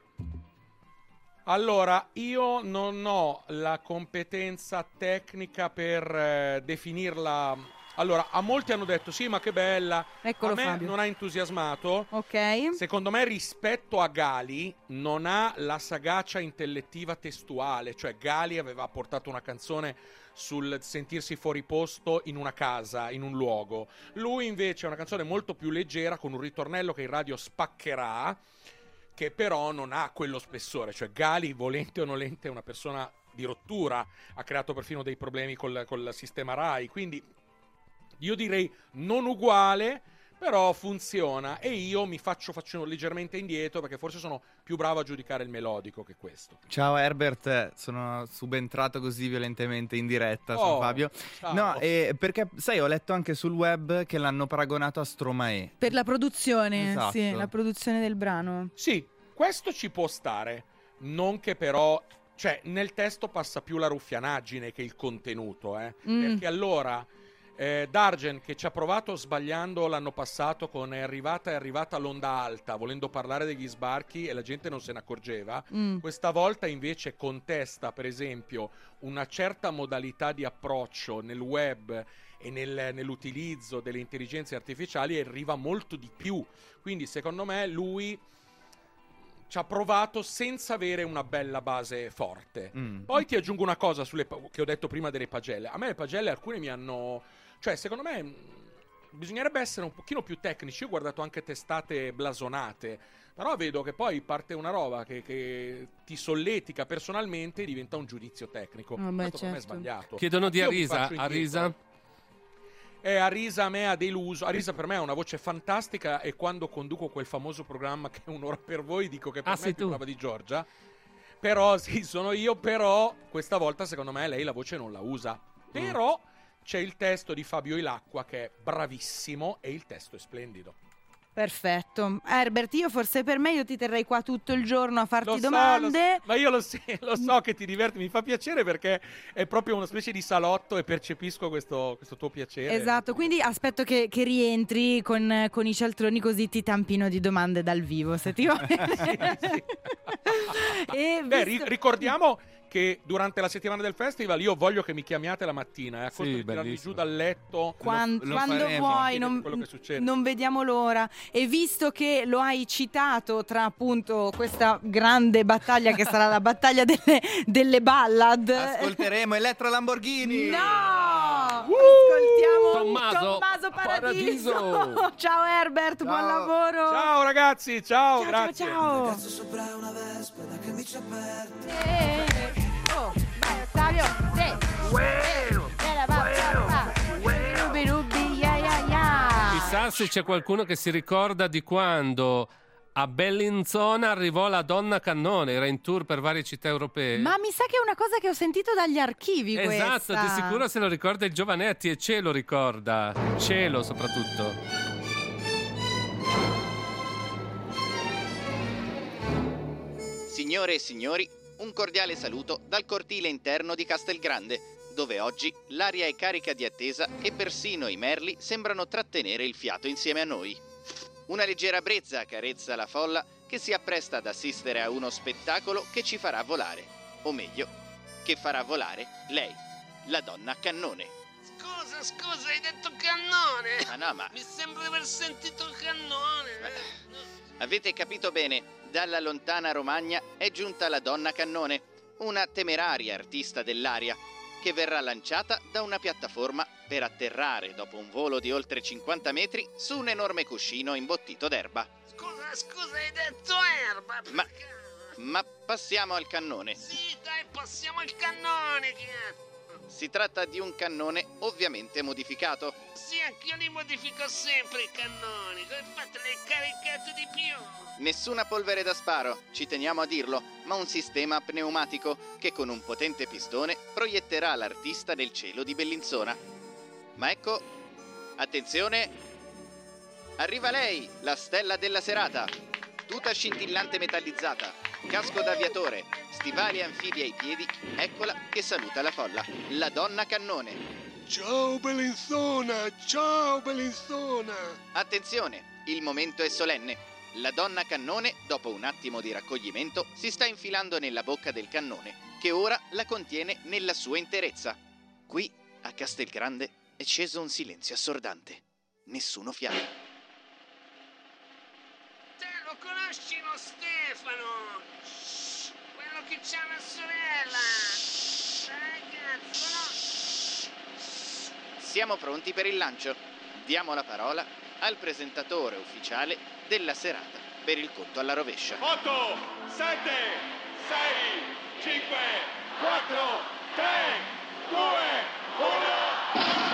Allora, io non ho la competenza tecnica per eh, definirla. Allora, a molti hanno detto sì, ma che bella. Eccolo, a me Fabio. non ha entusiasmato. Ok. Secondo me, rispetto a Gali, non ha la sagacia intellettiva testuale. Cioè, Gali aveva portato una canzone sul sentirsi fuori posto in una casa, in un luogo. Lui invece è una canzone molto più leggera, con un ritornello che in radio spaccherà, che però non ha quello spessore. Cioè, Gali, volente o nolente, è una persona di rottura, ha creato perfino dei problemi col, col sistema Rai, quindi io direi non uguale, però funziona, e io mi faccio, faccio leggermente indietro perché forse sono più bravo a giudicare il melodico che questo. Ciao Herbert, sono subentrato così violentemente in diretta, sono Oh, Fabio. ciao. No, eh, perché sai, ho letto anche sul web che l'hanno paragonato a Stromae. Per la produzione, Esatto. sì, la produzione del brano. Sì, questo ci può stare, non che però, cioè nel testo passa più la ruffianaggine che il contenuto, eh? Mm. Perché allora eh, Dargen, che ci ha provato sbagliando l'anno passato con è arrivata è arrivata l'onda alta, volendo parlare degli sbarchi e la gente non se ne accorgeva, Mm. questa volta invece contesta per esempio una certa modalità di approccio nel web e nel- nell'utilizzo delle intelligenze artificiali, e arriva molto di più. Quindi secondo me lui ci ha provato senza avere una bella base forte. Mm. Poi ti aggiungo una cosa sulle pa- che ho detto prima delle pagelle. A me le pagelle alcune mi hanno... Cioè, secondo me mh, bisognerebbe essere un pochino più tecnici. Io ho guardato anche testate blasonate, però vedo che poi parte una roba che, che ti solletica personalmente e diventa un giudizio tecnico. Vabbè, Questo per me è certo. sbagliato. Chiedono di Io mi Arisa. faccio indietro. Arisa? Eh, Arisa a me ha deluso. Arisa per me ha una voce fantastica, e quando conduco quel famoso programma che è un'ora per voi dico che per Ah, me sei è più tu. brava di Giorgia. Però sì, sono io, però questa volta secondo me lei la voce non la usa. Però c'è il testo di Fabio Ilacqua che è bravissimo e il testo è splendido. Perfetto. Herbert, io forse per me io ti terrei qua tutto il giorno a farti Lo so, domande. lo so, ma io lo, so- lo so che ti diverti, mi fa piacere perché è proprio una specie di salotto e percepisco questo, questo tuo piacere. Esatto, quindi aspetto che, che rientri con, con i cialtroni, così ti tampino di domande dal vivo, se ti va bene. E Beh, visto- ri- ricordiamo che durante la settimana del festival io voglio che mi chiamiate la mattina, eh, a costo Sì, di tirarmi bellissimo. giù dal letto. Quan- lo quando faremo. vuoi, Quello non, che succede. non vediamo l'ora. E visto che lo hai citato tra appunto questa grande battaglia che sarà la battaglia delle, delle ballad, Ascolteremo Elettra Lamborghini. no! Ascoltiamo Tommaso Tommaso Paradiso. Paradiso. Ciao Herbert, buon lavoro. Ciao ragazzi, ciao, ciao, grazie. ciao. Cazzo sopra una vespa da camicia aperta. Eh, oh, vai Ottavio, sì. Era, va, va, va. Rubi, rubi, ya, ya, ya. Chissà se c'è qualcuno che si ricorda di quando a Bellinzona arrivò la donna cannone, era in tour per varie città europee. Ma mi sa che è una cosa che ho sentito dagli archivi Esatto, questa. di sicuro se lo ricorda il Giovanetti, e ce lo ricorda, Cielo soprattutto. Signore e signori, un cordiale saluto dal cortile interno di Castelgrande, dove oggi l'aria è carica di attesa e persino i merli sembrano trattenere il fiato insieme a noi. Una leggera brezza carezza la folla che si appresta ad assistere a uno spettacolo che ci farà volare, o meglio, che farà volare lei, la donna cannone. Scusa, scusa, hai detto cannone? Ah no, ma... Mi sembra di aver sentito cannone. Avete capito bene, dalla lontana Romagna è giunta la donna cannone, una temeraria artista dell'aria, che verrà lanciata da una piattaforma per atterrare dopo un volo di oltre cinquanta metri su un enorme cuscino imbottito d'erba. Scusa, scusa, hai detto erba? Ma, ma passiamo al cannone. Sì, dai, passiamo al cannone. Si tratta di un cannone ovviamente modificato. Sì, anch'io li modifico sempre i cannoni. Come fate, l'hai caricato di più? Nessuna polvere da sparo, ci teniamo a dirlo, ma un sistema pneumatico che con un potente pistone proietterà l'artista nel cielo di Bellinzona. Ma ecco, attenzione, arriva lei, la stella della serata. Tuta scintillante metallizzata, casco d'aviatore, stivali anfibi ai piedi, eccola che saluta la folla, la donna cannone. Ciao Bellinzona, ciao Bellinzona. Attenzione, il momento è solenne. La donna cannone, dopo un attimo di raccoglimento, si sta infilando nella bocca del cannone, che ora la contiene nella sua interezza. Qui, a Castelgrande, è sceso un silenzio assordante. Nessuno fiato. Te lo conosci lo Stefano? Quello che c'ha una sorella. Dai, cazzo, no? Siamo pronti per il lancio. Diamo la parola al presentatore ufficiale della serata per il conto alla rovescia. otto, sette, sei, cinque, quattro, tre, due, uno.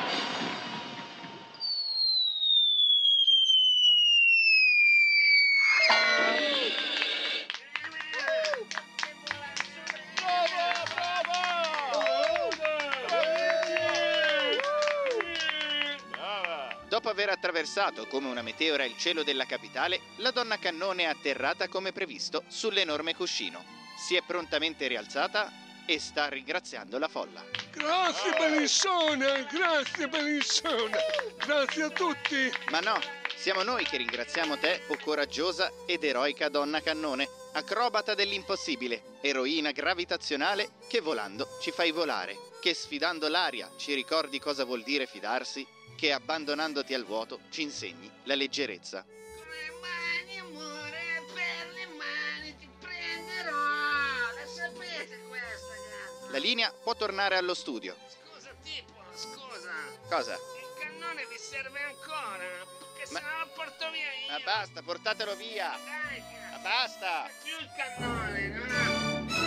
Dopo aver attraversato come una meteora il cielo della capitale, la donna cannone è atterrata come previsto sull'enorme cuscino. Si è prontamente rialzata e sta ringraziando la folla. Grazie Bellinzona, grazie Bellinzona, grazie a tutti. Ma no, siamo noi che ringraziamo te, o coraggiosa ed eroica donna cannone, acrobata dell'impossibile, eroina gravitazionale che volando ci fai volare, che sfidando l'aria ci ricordi cosa vuol dire fidarsi, che abbandonandoti al vuoto ci insegni la leggerezza. Con le mani, amore, per le mani ti prenderò. La sapete questa, cazzo? La linea può tornare allo studio. Scusa, tipo, scusa. Cosa? Il cannone vi serve ancora? Perché Ma- se no lo porto via io. Ma basta, portatelo via! Dai, cazzo. Ma basta! Non c'è più il cannone, non ha...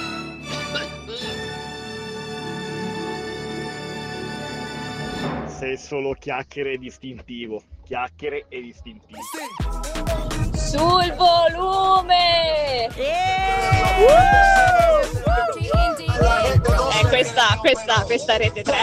Sei solo chiacchiere e distintivo. Chiacchiere e distintivo. Sul volume! Eh, questa, questa, questa rete tre.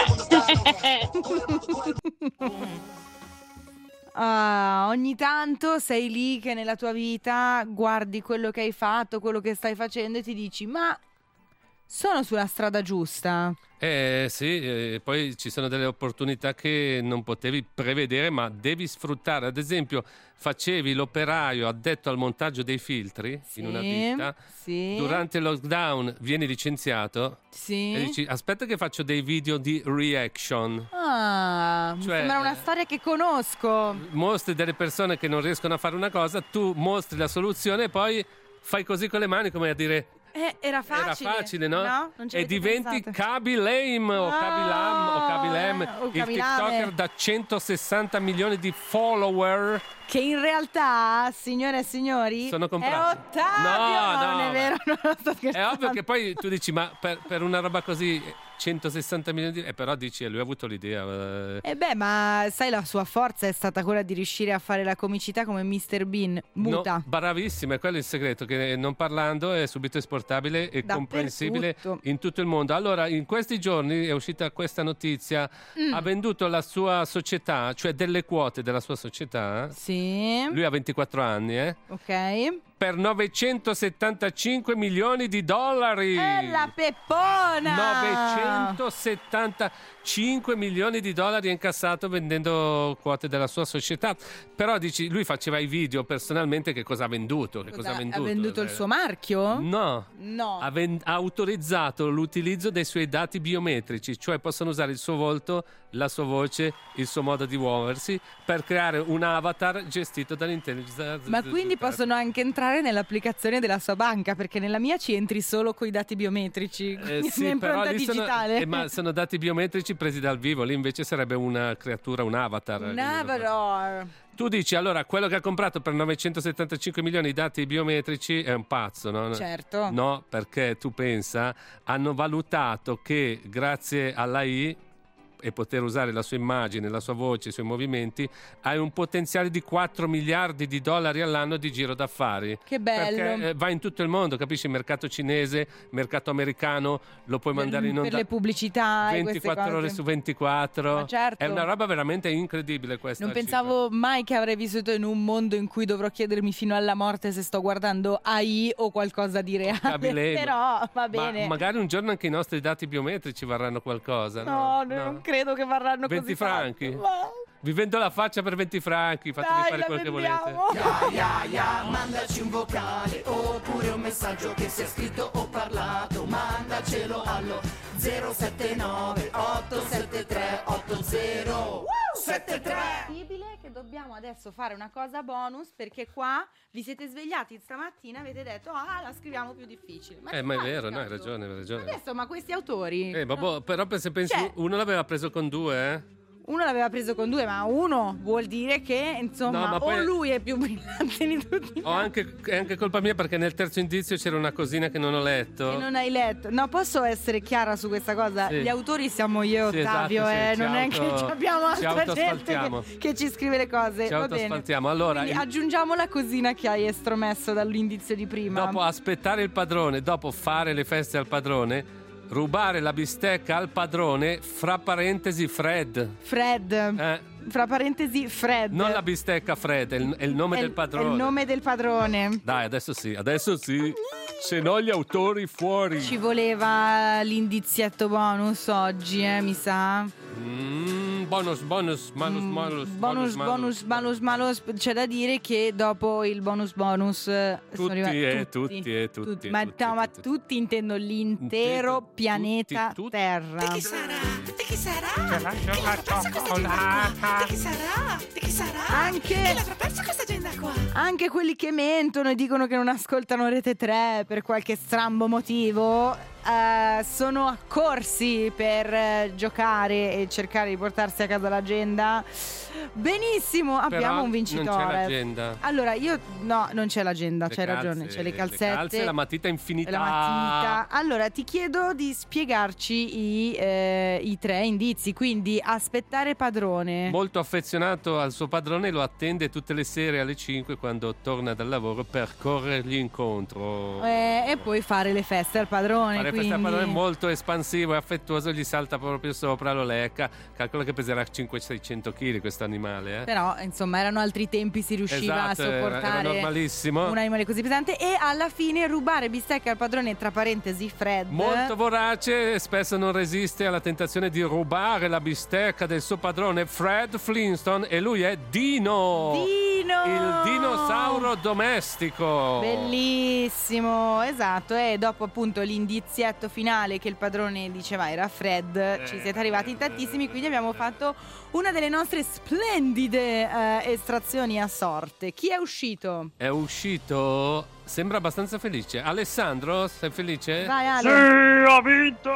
Ah, ogni tanto sei lì che nella tua vita guardi quello che hai fatto, quello che stai facendo e ti dici: ma sono sulla strada giusta? Eh sì, eh, poi ci sono delle opportunità che non potevi prevedere, ma devi sfruttare. Ad esempio, facevi l'operaio addetto al montaggio dei filtri Sì, in una ditta. sì. Durante il lockdown vieni licenziato. Sì. E dici: aspetta che faccio dei video di reaction. Ah, mi Cioè, sembra una eh, storia che conosco. Mostri delle persone che non riescono a fare una cosa, tu mostri la soluzione e poi fai così con le mani come a dire: Eh, era facile. era facile, no? No? Non ci E avete diventi pensato. Kaby Lame o Ah, Kaby Lam o Kaby Lam, o il Kaby Lame. TikToker da centosessanta milioni di follower. Che in realtà, signore e signori, Sono è comprati. Ottavio. No, non no, è vero, non lo sto È scherzando. ovvio che poi tu dici: ma per, per una roba così centosessanta milioni di... E però dici: eh, lui ha avuto l'idea. eh. E beh, ma sai, la sua forza è stata quella di riuscire a fare la comicità come mister Bean, muta. No, bravissima, è quello il segreto, che non parlando è subito esportabile e Dappertutto. comprensibile in tutto il mondo. Allora, in questi giorni è uscita questa notizia: Mm. ha venduto la sua società, cioè delle quote della sua società. Sì. Lui ha ventiquattro anni, eh? Ok. per novecentosettantacinque milioni di dollari. È la peppona! novecentosettantacinque milioni di dollari incassato vendendo quote della sua società. Però dici, lui faceva i video personalmente, che cosa ha venduto? Che cosa, Cosa- ha venduto? ha venduto il suo marchio? No. No. Ha, ven- ha autorizzato l'utilizzo dei suoi dati biometrici, cioè possono usare il suo volto, la sua voce, il suo modo di muoversi per creare un avatar gestito dall'intelligenza. Ma quindi possono anche entrare nell'applicazione della sua banca, perché nella mia ci entri solo coi dati biometrici, Eh, quindi sì, mia però impronta lì sono, digitale. eh, ma sono dati biometrici presi dal vivo, lì invece sarebbe una creatura, un avatar. Un avatar. Tu dici, allora, quello che ha comprato per novecentosettantacinque milioni di dati biometrici è un pazzo, no? Certo. No, perché tu pensa, hanno valutato che grazie all'A I e poter usare la sua immagine, la sua voce, i suoi movimenti, hai un potenziale di quattro miliardi di dollari all'anno di giro d'affari. Che bello. Perché eh, va in tutto il mondo, capisci? Mercato cinese, mercato americano, lo puoi mandare in Per onda le pubblicità e queste ventiquattro ore cose. su ventiquattro. Ma certo. È una roba veramente incredibile questa. Non cifra. pensavo mai che avrei vissuto in un mondo in cui dovrò chiedermi fino alla morte se sto guardando A I o qualcosa di reale. Capile, Però va ma bene. magari un giorno anche i nostri dati biometrici varranno qualcosa. No, No, non credo che varranno venti così franchi. tanto. Ma- Vi vendo la faccia per venti franchi, fatemi Dai, fare la quello che vendiamo. volete. Ya, ya, ya, mandaci un vocale oppure un messaggio che sia scritto o parlato. Mandacelo allo zero sette nove otto sette tre otto zero sette tre. È possibile che dobbiamo adesso fare una cosa bonus, perché qua vi siete svegliati stamattina e avete detto ah, la scriviamo più difficile. Ma Eh, che ma è fai, vero, no, hai Riccardo? ragione, hai ragione. Adesso, ma questi autori Eh, vabbè, però se pensi, Cioè- uno l'aveva preso con due, eh? uno l'aveva preso con due, ma uno vuol dire che insomma No, ma o poi- lui è più brillante di tutti Ho anche, è anche colpa mia perché nel terzo indizio c'era una cosina che non ho letto. che non hai letto. No, posso essere chiara su questa cosa? Sì. Gli autori siamo io e Sì, Ottavio, esatto, sì, eh, ci non è auto- che abbiamo ci altra gente autoasfaltiamo. che, che ci scrive le cose. Ci Va bene. autoasfaltiamo. Allora, Quindi il- aggiungiamo la cosina che hai estromesso dall'indizio di prima. dopo aspettare il padrone, dopo fare le feste al padrone, rubare la bistecca al padrone, fra parentesi Fred. Fred. Eh, Fra parentesi Fred. non la bistecca Fred, è il, è il nome È del il- padrone. È il nome del padrone. Dai, adesso sì, adesso sì. Se no gli autori fuori. Ci voleva l'indizietto bonus oggi, eh, mi sa. Mm, bonus, bonus, malus, malus, Bonus, bonus, bonus, malus. C'è da dire che dopo il bonus bonus eh, sono Tutti, arrivati eh, tutti, eh, tutti, Ma, tutti, no, ma tutti intendo l'intero Tutti, pianeta tutti. Terra. Di chi sarà? Di chi sarà? C'è la Chi l'avrà persa questa agenda qua? Di chi sarà? Di chi sarà? Anche- Chi l'avrà persa questa agenda qua? Anche quelli che mentono e dicono che non ascoltano Rete tre per qualche strambo motivo eh, sono accorsi per eh, giocare e cercare di portarsi a casa l'agenda. Benissimo, abbiamo Però un vincitore. non c'è l'agenda. Allora, io no, non c'è l'agenda, Le c'hai calze, ragione, c'è le le calzette. calze e la matita infinita. e la matita. Allora, ti chiedo di spiegarci i, eh, i tre indizi, quindi aspettare padrone. Molto affezionato al suo padrone, lo attende tutte le sere alle cinque quando torna dal lavoro per corrergli incontro. Eh, e poi fare le feste al padrone. Fare quindi... questa padrone è molto espansivo e affettuoso, gli salta proprio sopra, lo lecca. Calcola che peserà cinquecento seicento chili questo animale, eh? Però, insomma, erano altri tempi, si riusciva Esatto, a era- sopportare era normalissimo. un animale così pesante. E alla fine rubare bistecche al padrone, tra parentesi, Fred. Molto vorace e spesso non resiste alla tentazione di rubare la bistecca del suo padrone Fred Flintstone, e lui è Dino! Dino! Il dinosauro domestico! Bellissimo, esatto. E dopo appunto l'indizietto finale che il padrone diceva era Fred, ci siete arrivati in tantissimi, quindi abbiamo fatto una delle nostre splendide eh, estrazioni a sorte. Chi è uscito? È uscito... Sembra abbastanza felice. Alessandro, sei felice? Vai Ale. ho vinto!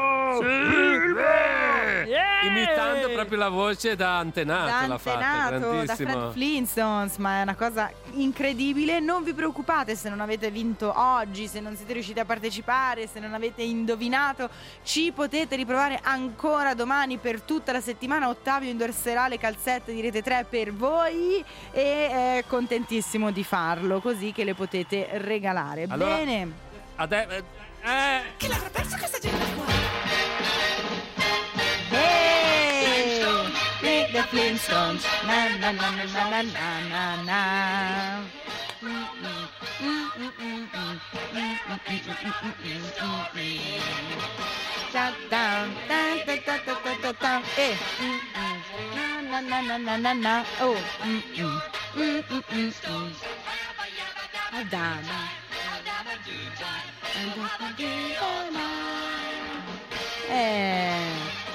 Sì, beh! Yeah! Imitando proprio la voce da antenato, Da l'ha fatta, antenato, da grandissimo. Fred Flintstones, ma è una cosa incredibile. Non vi preoccupate se non avete vinto oggi, se non siete riusciti a partecipare, se non avete indovinato, ci potete riprovare ancora domani per tutta la settimana. Ottavio indosserà le calzette di Rete tre per voi e è contentissimo di farlo, così che le potete regalare. Allora, Bene. Ade- eh, Chi l'avrà persa questa agenda qua? Hey! Meet the Flintstones. Na na na na na na na na. E na na na na na na oh mm mm mm mm mm Adama eh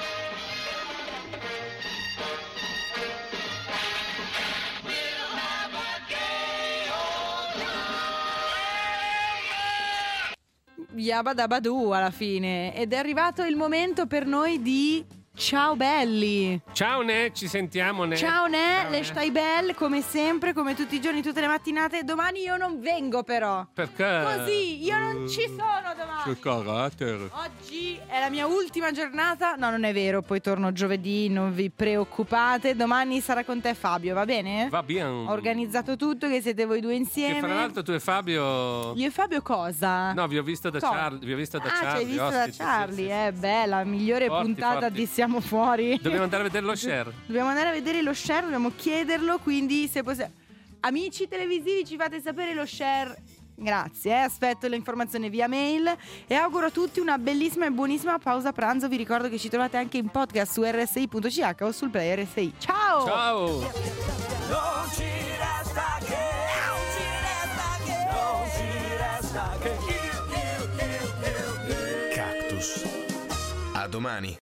Yabadabadoo alla fine. Ed è arrivato il momento per noi di ciao belli. Ciao Ne, ci sentiamo Ne. Ciao Ne, Ciao, le Ne. stai belle come sempre, come tutti i giorni, tutte le mattinate. Domani io non vengo però. Perché? Così, io non ci sono domani. Che carattere. Oggi è la mia ultima giornata. No, non è vero, poi torno giovedì, non vi preoccupate. Domani sarà con te Fabio, va bene? Va bene. Ho organizzato tutto, che siete voi due insieme. Che fra l'altro tu e Fabio... Io e Fabio cosa? No, vi ho visto da Co- Charlie. Vi ho visto da Ah, ci Charlie. hai visto da ospiti, sì, Charlie, sì, eh, beh, la migliore Forti, puntata forti. di Siamo Fuori. Dobbiamo andare a vedere lo share. Dobbiamo andare a vedere lo share, dobbiamo chiederlo, quindi se possiamo... Amici televisivi, ci fate sapere lo share. Grazie, eh. Aspetto le informazioni via mail e auguro a tutti una bellissima e buonissima pausa pranzo. Vi ricordo che ci trovate anche in podcast su r s i punto c h o sul player R S I. Ciao! Ciao! Non ci resta che, non ci resta che, non ci resta che. Cactus. A domani.